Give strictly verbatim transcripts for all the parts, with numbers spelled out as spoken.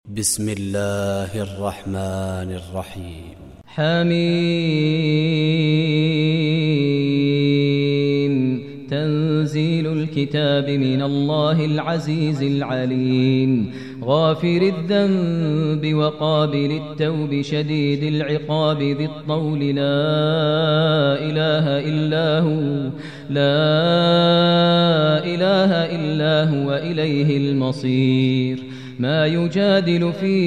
بسم الله الرحمن الرحيم. حميم. تنزيل الكتاب من الله العزيز العليم، غافر الذنب وقابل التوب شديد العقاب ذي الطول، لا إله إلا هو لا إله إلا هو إليه المصير. ما يجادل في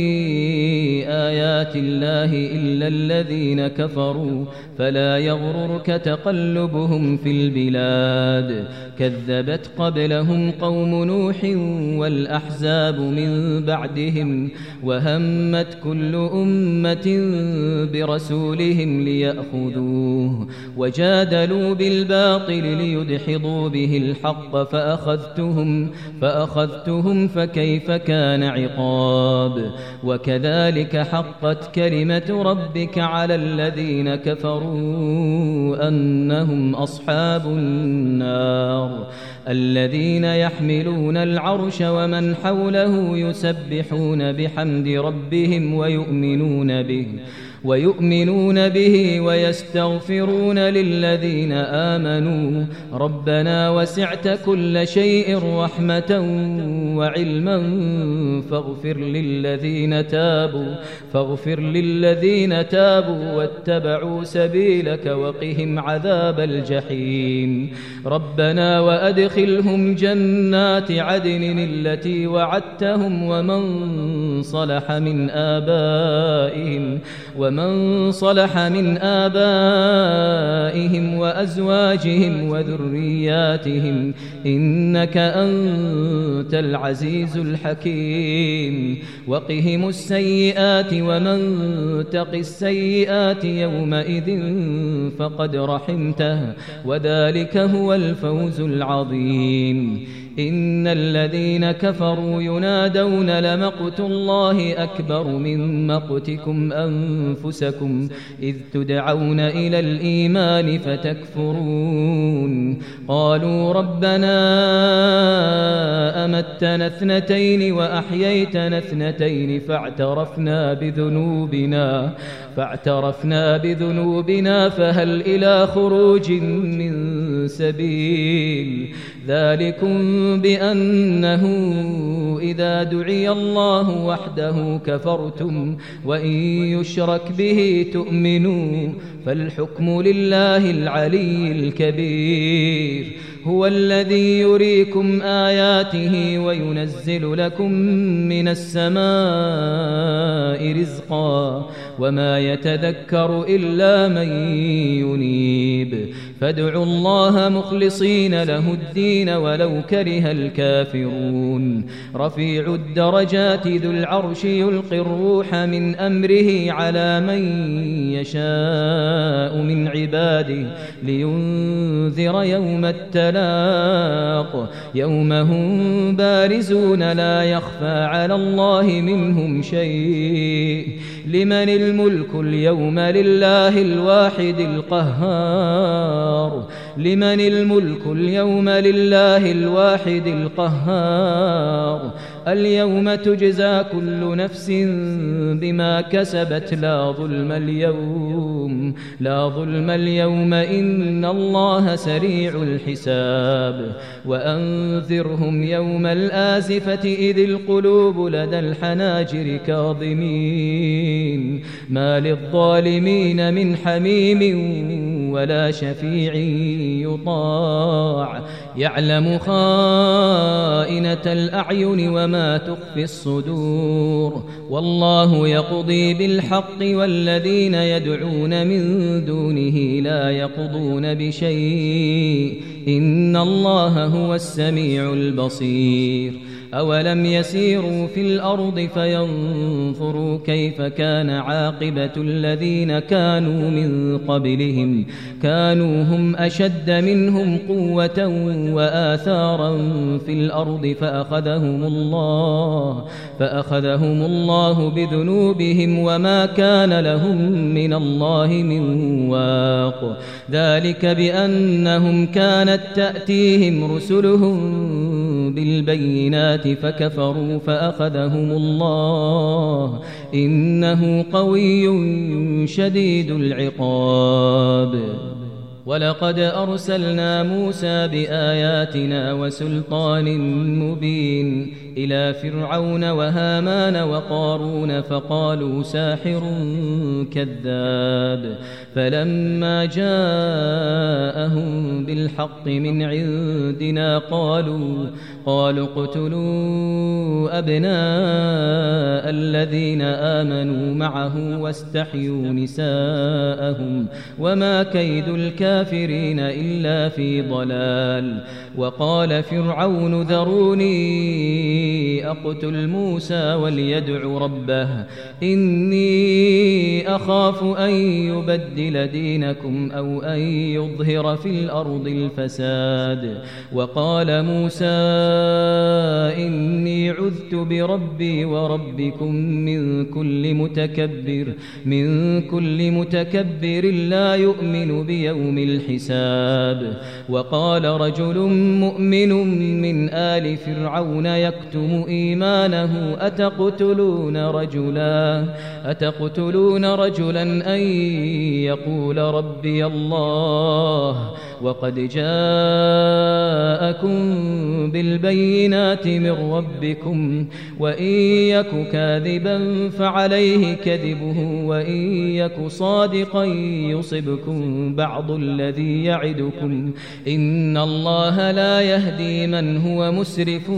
آيات الله إلا الذين كفروا، فلا يغررك تقلبهم في البلاد. كذبت قبلهم قوم نوح والأحزاب من بعدهم، وهمت كل أمة برسولهم ليأخذوه، وجادلوا بالباطل ليدحضوا به الحق، فأخذتهم فأخذتهم فكيف كان عقاب. وكذلك حقت كلمة ربك على الذين كفروا أنهم أصحاب النار، الذين يحملون العرش ومن حوله يسبحون بحمد ربهم ويؤمنون به ويؤمنون به ويستغفرون للذين آمنوا ربنا وسعت كل شيء رحمة وعلما فاغفر للذين تابوا فاغفر للذين تابوا واتبعوا سبيلك وقهم عذاب الجحيم. ربنا وأدخلهم جنات عدن التي وعدتهم ومن صلح من آبائهم ومن صلح من آبائهم وأزواجهم وذرياتهم إنك أنت العزيز الحكيم. وقهم السيئات ومن تق السيئات يومئذ فقد رحمته، وذلك هو الفوز العظيم. إن الذين كفروا ينادون لمقت الله أكبر من مقتكم أنفسكم إذ تدعون إلى الإيمان فتكفرون. قالوا ربنا أمتنا اثنتين وأحييتنا اثنتين فاعترفنا بذنوبنا فاعترفنا بذنوبنا فهل إلى خروج من سبيل. ذلكم بأنه إذا دعي الله وحده كفرتم وإن يشرك به تؤمنوا، فالحكم لله العلي الكبير. هو الذي يريكم آياته وينزل لكم من السماء رزقا، وما يتذكر إلا من ينيب. فادعوا الله مخلصين له الدين ولو كره الكافرون. رفيع الدرجات ذو العرش يلقي الروح من أمره على من يشاء من عباده لينذر يوم التلاق، يوم هم بارزون لا يخفى على الله منهم شيء. لمن الملك اليوم لله الواحد القهار لمن الملك اليوم لله الواحد القهار. اليوم تجزى كل نفس بما كسبت لا ظلم اليوم لا ظلم اليوم إن الله سريع الحساب. وأنذرهم يوم الآزفة إذ القلوب لدى الحناجر كاظمين ما للظالمين من حميم ولا شفيع يطاع. يعلم خائنة الأعين وما تخفي الصدور، والله يقضي بالحق والذين يدعون من دونه لا يقضون بشيء إن الله هو السميع البصير. أولم يسيروا في الأرض فينظروا كيف كان عاقبة الذين كانوا من قبلهم، كانوا هم أشد منهم قوة وآثارا في الأرض فأخذهم الله فأخذهم الله بذنوبهم وما كان لهم من الله من واق. ذلك بأنهم كانت تأتيهم رسلهم بالبينات فكفروا فأخذهم الله إنه قوي شديد العقاب. ولقد أرسلنا موسى بآياتنا وسلطان مبين إلى فرعون وهامان وقارون فقالوا ساحر كذاب. فلما جاءهم بالحق من عندنا قالوا قالوا اقتلوا أبناء الذين آمنوا معه واستحيوا نساءهم وما كيد الكافرين إلا في ضلال. وقال فرعون ذروني أقتل موسى وليدع ربه إني أخاف أن يبدل دينكم أو أن يظهر في الأرض الفساد. وقال موسى إني عذت بربي وربكم من كل متكبر من كل متكبر لا يؤمن بيوم الحساب. وقال رجل مؤمن من آل فرعون يكتم إيمانه أتقتلون رجلا أتقتلون رجلا أن يقول ربي الله وقد جاءكم بالبينات من ربكم وإن يك كاذبا فعليه كذبه وإن يك صادقا يصبكم بعض الذي يعدكم إن الله لا يهدي من هو مسرف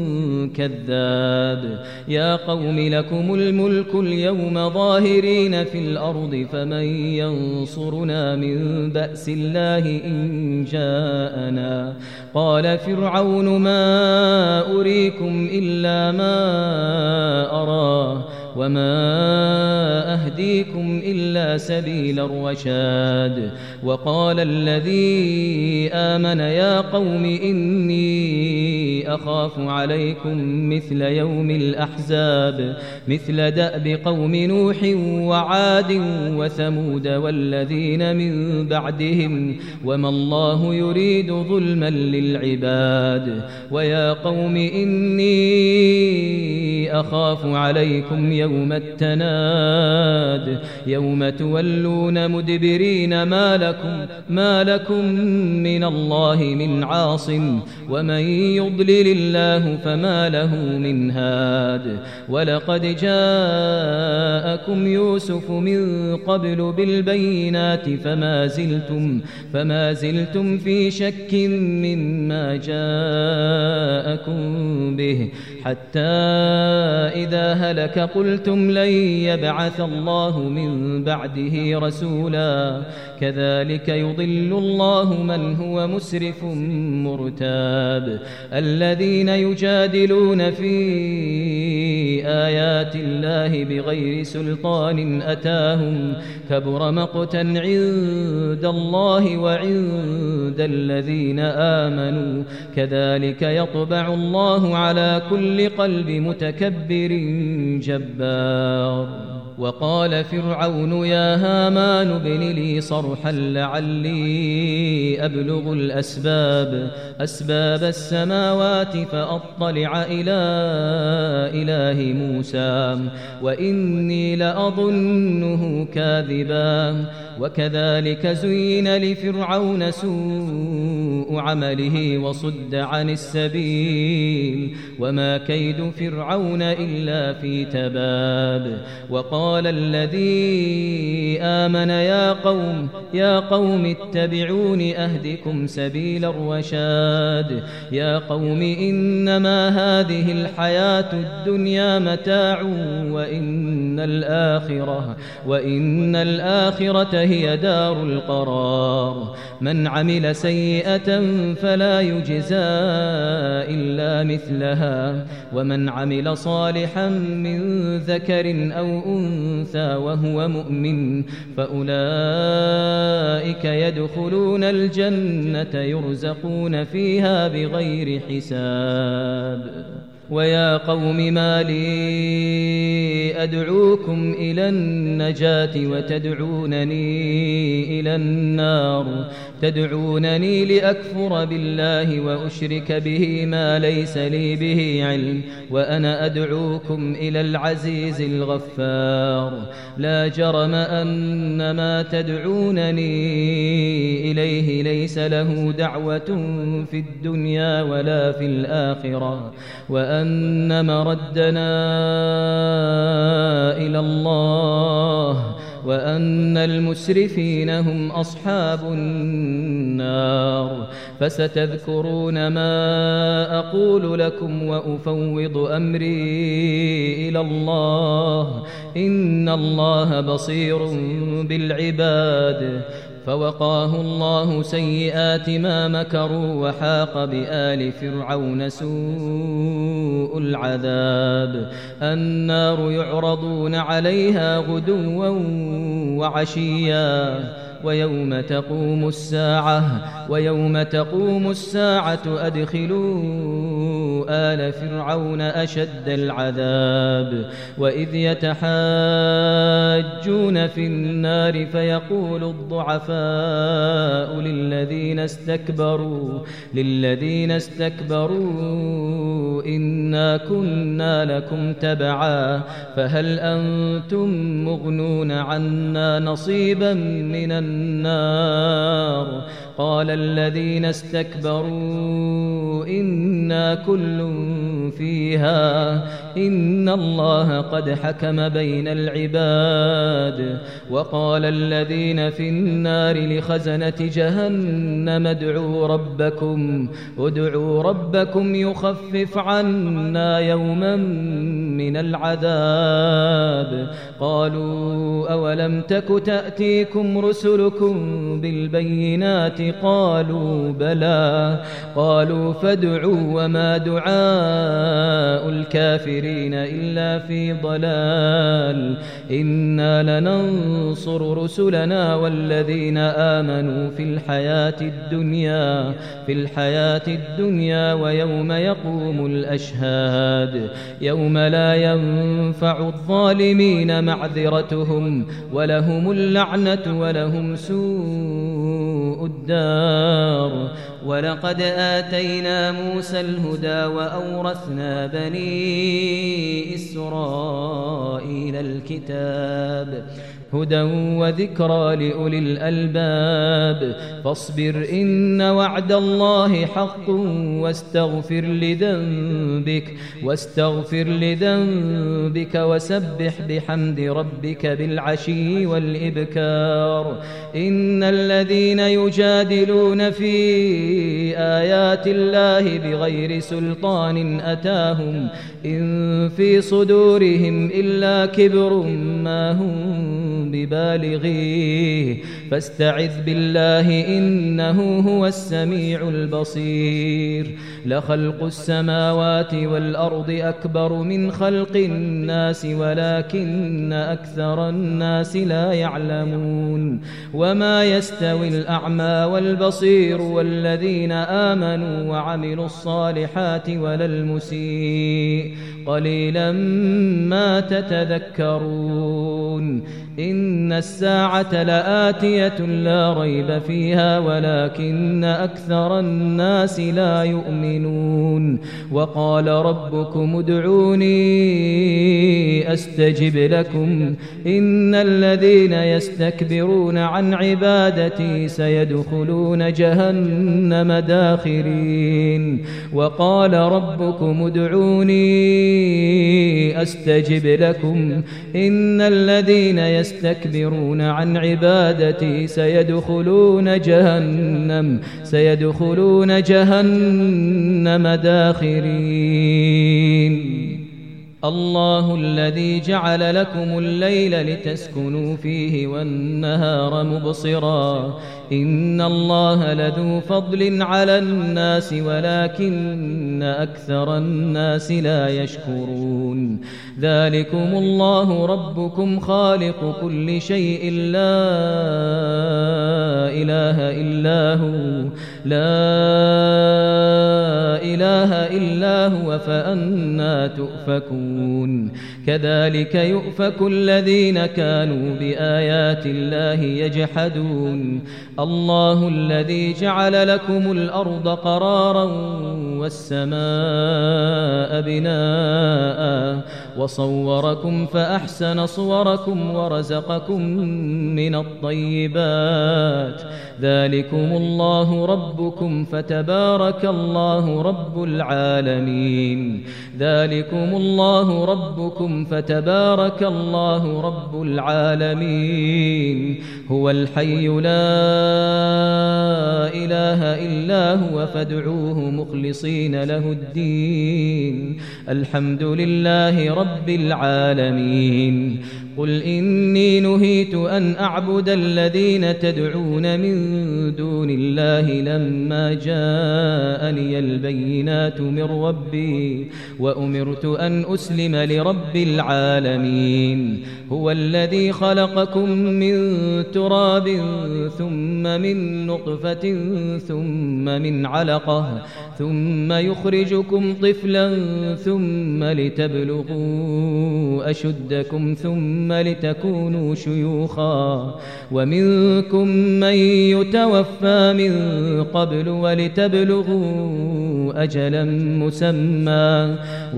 كذاب. يا قوم لكم الملك اليوم ظاهرين في الأرض فمن ينصرنا من بأس الله إن جاءنا. قال فرعون ما أريكم إلا ما أرى وما أهديكم إلا سبيل الرشاد. وقال الذي آمن يا قوم إني أخاف عليكم مثل يوم الأحزاب مثل دأب قوم نوح وعاد وثمود والذين من بعدهم وما الله يريد ظلما للعباد. ويا قوم إني أخاف عليكم يوم التناد يوم تولون مدبرين ما لكم, ما لكم من الله من عاصم ومن يضلل الله فما له من هاد. ولقد جاءكم يوسف من قبل بالبينات فما زلتم, فما زلتم في شك مما جاءكم به حتى إذا هلك قلتم لن يبعث الله من بعده رسولا كذلك يضل الله من هو مسرف مرتاب. الذين يجادلون في آيات الله بغير سلطان أتاهم كبر مقتا عند الله وعند الذين آمنوا كذلك يطبع الله على كل قلب متكبر جبار. وقال فرعون يا هامان ابن لي صرحا لعلي أبلغ الأسباب أسباب السماوات فأطلع إلى إله موسى وإني لأظنه كاذبا. وكذلك زين لفرعون سوء عمله وصد عن السبيل وما كيد فرعون إلا في تباب. وقال الذي آمن يا قوم يا قوم اتبعون أهدكم سبيل الرشاد. يا قوم إنما هذه الحياة الدنيا متاع وإن الآخرة وإن الآخرة هي دار القرار. من عمل سيئة فلا يجزى إلا مثلها ومن عمل صالحا من ذكر أو أنثى وهو مؤمن فأولئك يدخلون الجنة يرزقون فيها بغير حساب. ويا قوم ما لي أدعوكم إلى النجاة وتدعونني إلى النار تدعونني لأكفر بالله وأشرك به ما ليس لي به علم وأنا أدعوكم إلى العزيز الغفار لا جرم أن ما تدعونني إليه ليس له دعوة في الدنيا ولا في الآخرة وأن مردنا إلى الله وأن المسرفين هم أصحاب النار فستذكرون ما أقول لكم وأفوض أمري إلى الله إن الله بصير بالعباد فوقاه الله سيئات ما مكروا وحاق بآل فرعون سوء العذاب النار يعرضون عليها غدوا وعشيا ويوم تقوم الساعة ويوم تقوم الساعة أدخلوا آل فرعون أشد العذاب وإذ يتحاجون في النار فيقول الضعفاء للذين استكبروا للذين استكبروا إنا كنا لكم تبعا فهل أنتم مغنون عنا نصيبا من النار قال الذين استكبروا إنا كل فيها إن الله قد حكم بين العباد وقال الذين في النار لخزنة جهنم ادعوا ربكم ادعوا ربكم يخفف عنا يوما من العذاب قالوا أولم تك تأتيكم رسلكم بالبينات قالوا بلى قالوا فادعوا وما دعاء الكافرين إلا في ضلال إنا لننصر رسلنا والذين آمنوا في الحياة الدنيا في الحياة الدنيا ويوم يقوم الأشهاد يوم لا ينفع الظالمين معذرتهم ولهم اللعنة ولهم سوء الدار ولقد آتينا موسى الهدى وأورثنا بني إسرائيل الكتاب هدى وذكرى لأولي الألباب فاصبر إن وعد الله حق واستغفر لذنبك واستغفر لذنبك وسبح بحمد ربك بالعشي والإبكار إن الذين يجادلون في آيات الله بغير سلطان أتاهم إن في صدورهم إلا كبر ما هم ببالغيه فاستعذ بالله إنه هو السميع البصير لخلق السماوات والأرض أكبر من خلق الناس ولكن أكثر الناس لا يعلمون وما يستوي الأعمى والبصير والذين آمنوا وعملوا الصالحات ولا المسيء قليلا ما تتذكرون إن الساعة لآتية لا ريب فيها ولكن أكثر الناس لا يؤمنون وقال ربكم ادعوني أستجب لكم إن الذين يستكبرون عن عبادتي سيدخلون جهنم داخرين وقال ربكم ادعوني أستجب لكم إن الذين يستكبرون عن عبادتي سيدخلون جهنم سيدخلون جهنم داخرين الله الذي جعل لكم الليل لتسكنوا فيه والنهار مبصرا إن الله لذو فضل على الناس ولكن أكثر الناس لا يشكرون ذلكم الله ربكم خالق كل شيء لا إله إلا هو لا إله إلا هو فأنى تؤفكون كذلك يؤفك الذين كانوا بآيات الله يجحدون الله الذي جعل لكم الأرض قرارا والسماء بناء وصوركم فأحسن صوركم ورزقكم من الطيبات ذلكم الله ربكم فتبارك الله رب العالمين ذلكم الله ربكم فتبارك الله رب العالمين هو الحي لا إله إلا هو فادعوه مخلصين له الدين الحمد لله رب العالمين قل إني نهيت أن أعبد الذين تدعون من دون الله لما جاءني البينات من ربي وأمرت أن أسلم لرب العالمين هو الذي خلقكم من تراب ثم من نطفة ثم من علقة ثم يخرجكم طفلا ثم لتبلغوا أشدكم ثم لتكونوا شيوخا ومنكم من يتوفى من قبل ولتبلغوا أجلا مسمى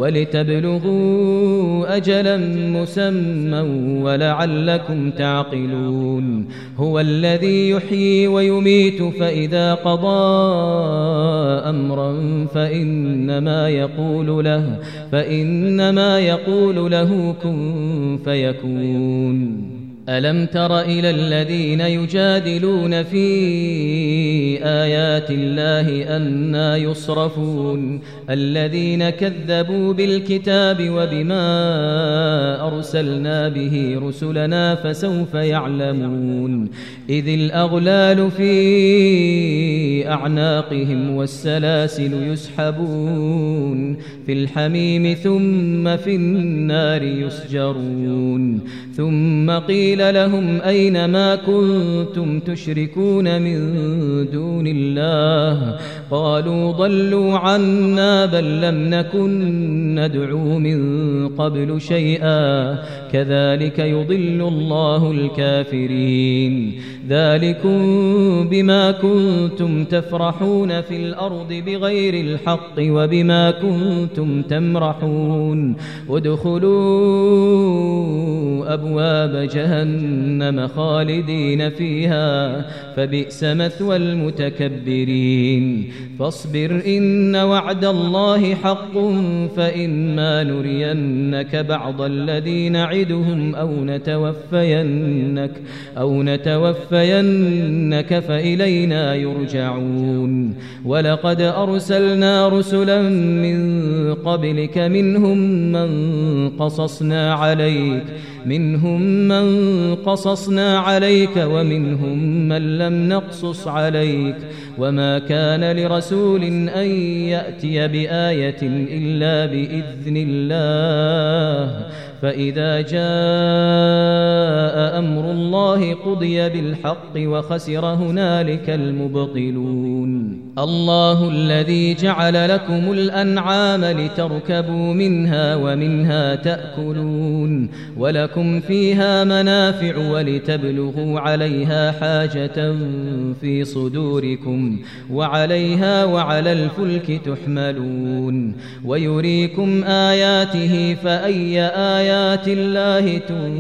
ولتبلغوا أجلا مسمى ولعلكم تعقلون هو الذي يحيي ويميت فإذا قضى أمرا فإنما يقول له فإنما يقول له كن فيكون ألم تر إلى الذين يجادلون في آيات الله أنى يصرفون الذين كذبوا بالكتاب وبما أرسلنا به رسلنا فسوف يعلمون إذ الأغلال في أعناقهم والسلاسل يسحبون في الحميم ثم في النار يسجرون ثم قيل لهم أين ما كنتم تشركون من دون الله قالوا ضلوا عنا بل لم نكن ندعو من قبل شيئا كذلك يضل الله الكافرين ذلكم بما كنتم تفرحون في الأرض بغير الحق وبما كنتم تمرحون ادخلوا أبواب جهنم خالدين فيها فبئس مثوى المتكبرين فاصبر إن وعد الله حق فإما نرينك بعض الذي نعدهم أو نتوفينك أو نتوفينك فإلينا يرجعون ولقد أرسلنا رسلا من قبلك منهم من قصصنا عليك منهم من قصصنا عليك ومنهم من لم نقصص عليك وما كان لرسول أن يأتي بآية إلا بإذن الله فإذا جاء أمر الله قضي بالحق وخسر هنالك المبطلون الله الذي جعل لكم الأنعام لتركبوا منها ومنها تأكلون ولكم فيها منافع ولتبلغوا عليها حاجة في صدوركم وعليها وعلى الفلك تحملون ويريكم آياته فأي آيات الله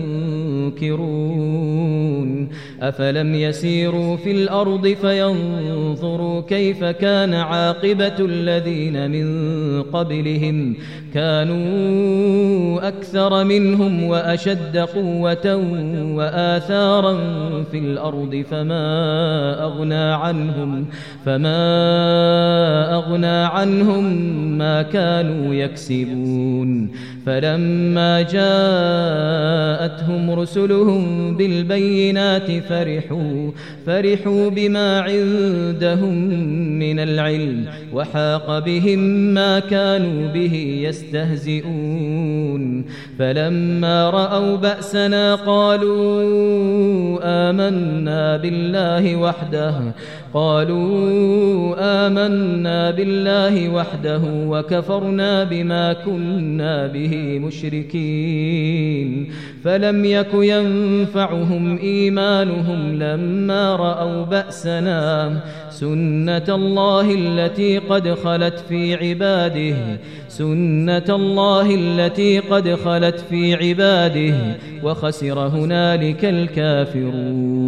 تنكرون أفلم يسيروا في الأرض فينظروا كيف كان عاقبة الذين من قبلهم كانوا أكثر منهم وأشد قوة وآثارا في الأرض فما أغنى عنهم فما أغنى عنهم ما كانوا يكسبون فلما جاءتهم رسلهم بالبينات فرحوا فرحوا بما عندهم من العلم وحاق بهم ما كانوا به يستهزئون فلما رأوا بأسنا قالوا آمنا بالله وحده قالوا آمنا بالله وحده وكفرنا بما كنا به مشركين فلم يك ينفعهم إيمانهم لما رأوا بأسنا سنة الله التي قد خلت في عباده سنة الله التي قد خلت في عباده وخسر هنالك الكافرون.